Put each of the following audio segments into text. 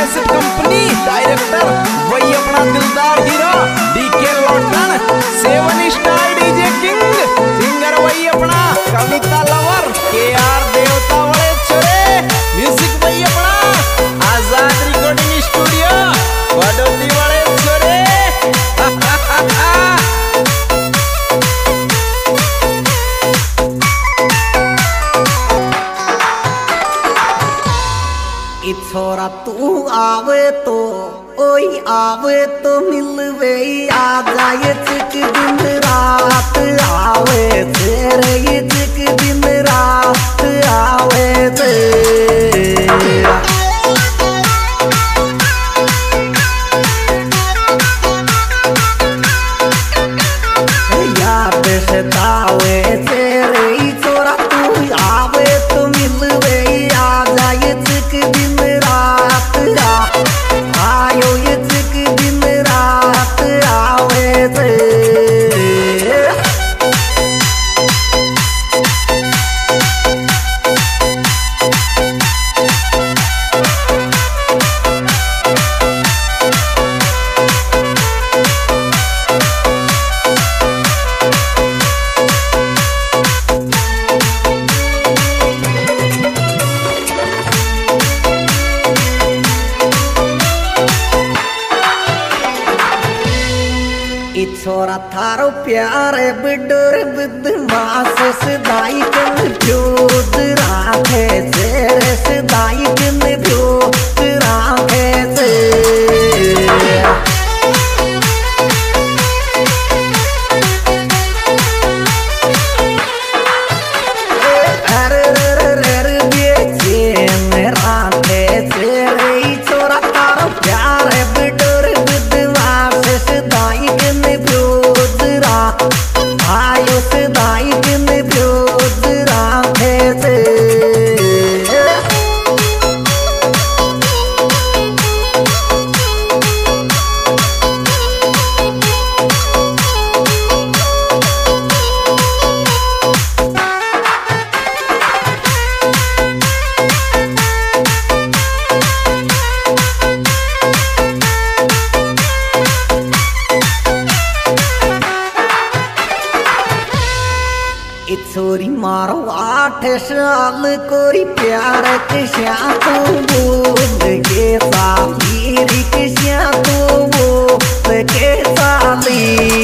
Music company director वही अपना दिलदार हीरो डीके लॉटन, 7 स्टार डीजे किंग, सिंगर वही अपना कविता लवर केआर देवता वाले छोरे, म्यूजिक वही अपना आजाद रिकॉर्डिंग स्टूडियो बड़ौदी वाले छोरे। छोरा तू आवे तो ओई आवे तो मिलवे आ जाए चिक दिन रात आवे तेरे ये चिक दिन रात आवे याद सतावे तेरे छोरा तू आवे तो मिलवे आ जाए चिक दिन आयो ये चिक दिन रात आवे छोरा थारो प्यारे बिडोर बदमाश सदाई कन भ्योत राखे तेरे सदाई कन भ्योत राखे छोरा थारो प्यारे बिडोर बदमाश सदाई आयो सदाई दिन भ्योत राखे छोरी मारो 8 साल कोई प्यार किस्या तू बोल के साली किस्या तू बोल के साली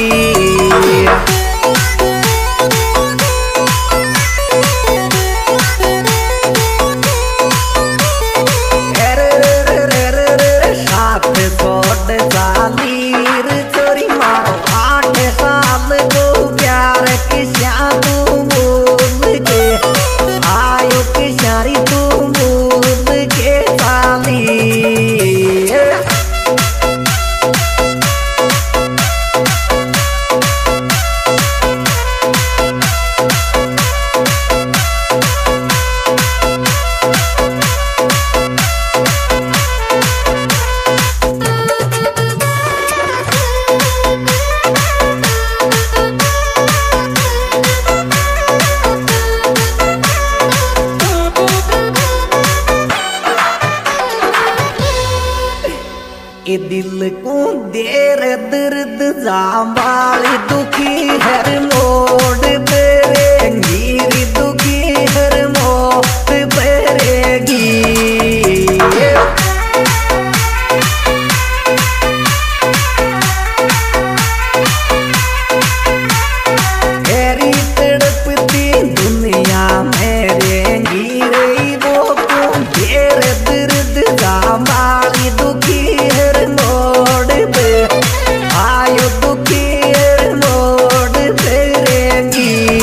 साथ छोड़ साली छोरी मारो 8 साल को प्यार किस्या आयो के सारी तू बोल के साली ए दिल को देर दर्द जामाली दुखी हर मोड़ पेरेगी दुखी हर मोड़ पेरेगी तेरी तड़पती दुनिया में रहेगी रही वो को देर दर्द जामाली दुखी मोड़ पे आयो दुखी मोड़ पे रहेगी।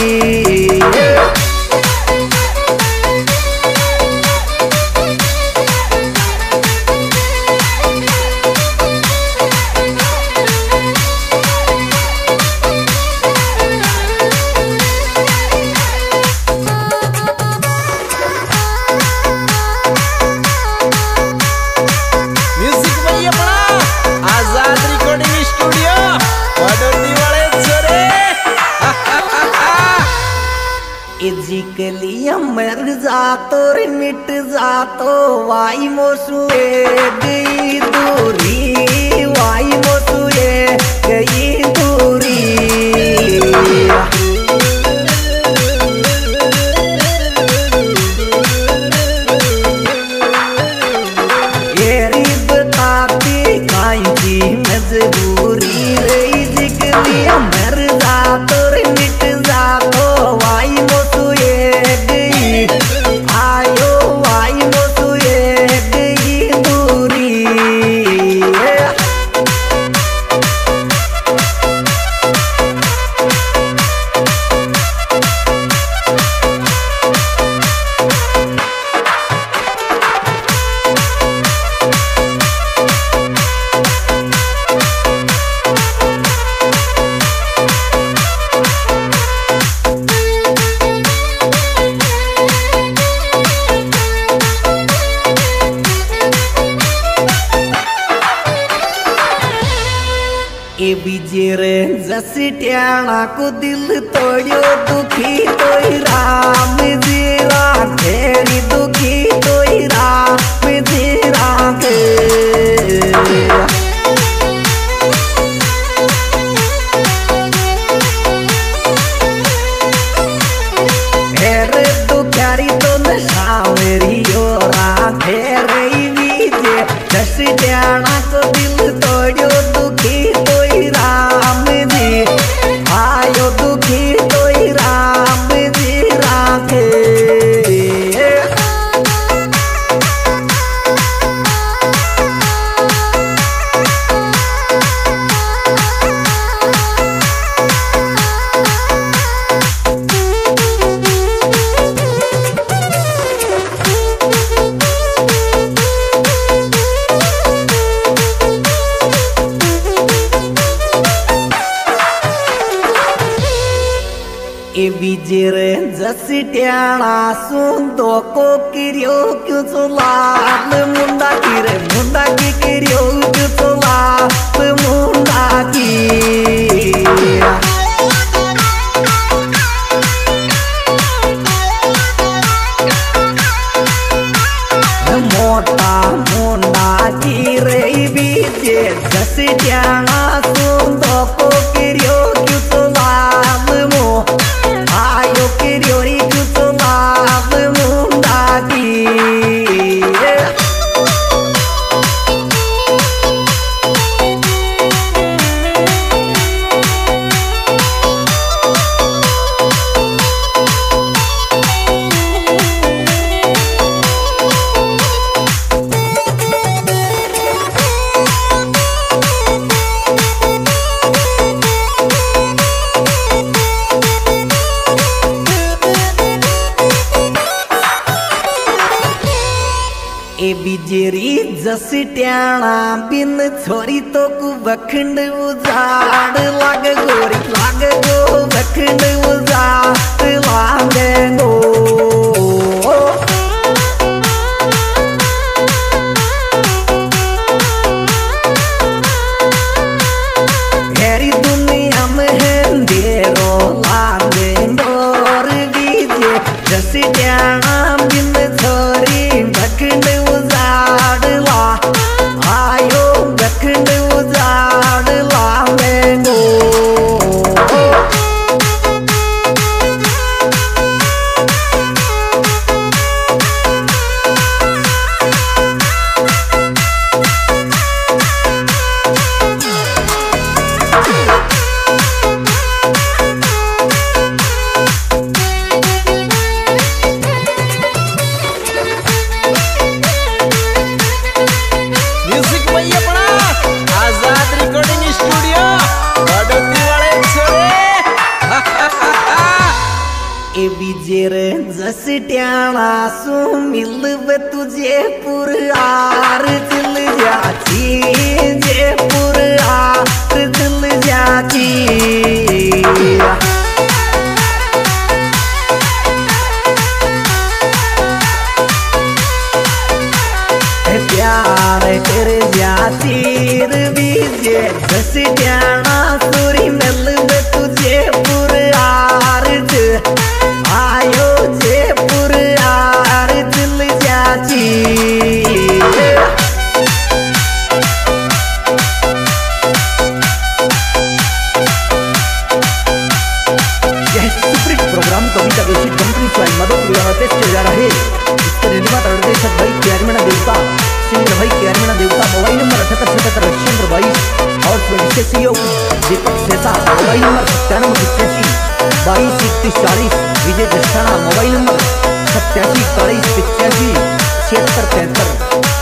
के लिए मर जातो रे मिट जातो वाई मोसुए गई दूरी वाई मोसुए गई दूरी येरी बताती काई की मजबूरी रही जिगली मर जातो रे मिट जातो वाई मोसुए गई आयो वाई मोसुए गई दूरी ए बिजेरे जसी ट्याणा को दिल तोड़ो दुखी तोई राम जी राखेरी दुखी तोई राम जी राखे हेरे दुखारी तो नशा मेरी यो राखे रही बीजे जसी ट्याणा को दिल तोड़ो दुखी तोई राम जी आयो दुखी तोई राम जी राखे ए बिजेरे जसी ट्याणा सुंदो को किरियो क्यों चुलाल मुंडा की किरियो क्यों चुलाल मुंडा की मोटा मुंडा की रे बीजे जसी ट्याणा सुंदो को किरियो क्यों चुलाल मो आयो किरियोरी क्यों माव मुंडा की ए बिजेरी जसी ट्याणा बिन छोरी तो कु बखंड उजाड़ लाग गोरी लाग गो बखंड उजाड़ लाग गो घेरी दुनिया में अंधेरो लाग डोर बीजे जसी ट्याणा बिन छोरी बखंड आयो बखंड उजाड़ लावेंगो ए बिजेरे जसी ट्याणा सु मिलवे तुझे पुरार दिल जाती जे पुरार दिल जाती प्यार कर जाती बीजे जसी ट्याणा सुरी मिलवे तुझे पुरार आयो जे बुलाते चल जा रहे इसके निर्माता निर्देशक भाई कैरमना देवता सिंगर भाई कैरमना देवता मोबाइल नंबर 7877 चंद्र 22 और स्वयं दीपक सेता मोबाइल नंबर 9785 22 31 40 विजय दस्ताना मोबाइल नंबर 87 41 85 76 73